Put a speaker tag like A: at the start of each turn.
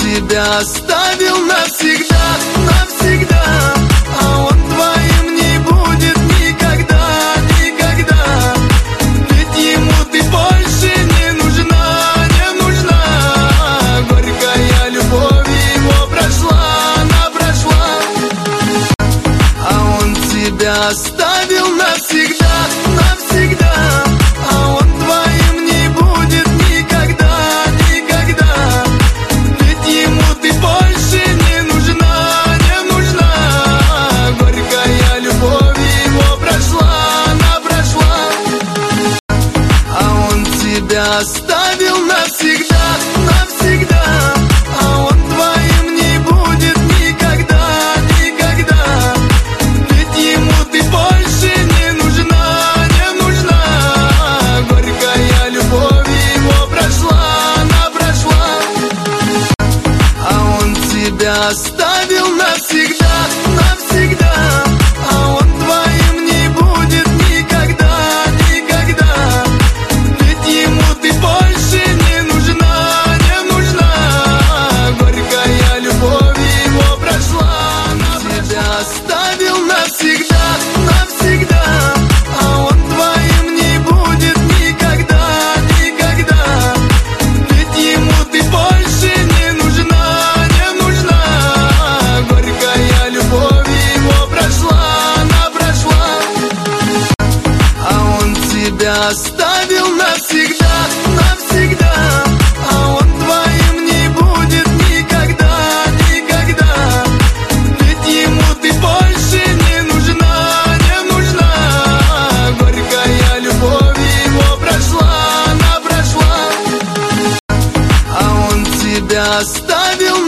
A: тебя оставил навсегда, навсегда. А он твоим не будет никогда, никогда. Ведь ему ты больше не нужна, не нужна. Горькая любовь его прошла, она прошла. А он тебя оставил навсегда, навсегда. А он твоим не будет никогда, никогда. Ведь ему ты больше не нужна, не нужна. Горькая любовь его прошла, она прошла. А он тебя оставил навсегда, навсегда. А он твоим не будет никогда, никогда. Ведь ему ты больше не нужна, не нужна. Горькая любовь его прошла, она прошла. А он тебя оставил навсегда, навсегда. А он твоим не будет никогда, никогда. Ведь ему ты больше не нужна, не нужна. Горькая любовь его прошла, она тебя оставил навсегда, навсегда. А он твоим не будет никогда, никогда. Ведь ему ты больше не нужна, не нужна. Горькая любовь его прошла, она прошла. А он тебя оставил навсегда, навсегда. А он твоим не будет никогда, никогда. Ведь ему ты больше не нужна, не нужна. Горькая любовь его прошла, она прошла. А он тебя оставил